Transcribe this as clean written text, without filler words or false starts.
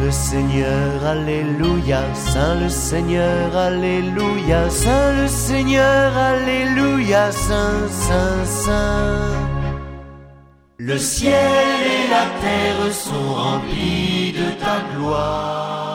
le Seigneur, alléluia, Saint le Seigneur, alléluia, Saint le Seigneur, alléluia, Saint, Saint, Saint. Le ciel et la terre sont remplis de ta gloire.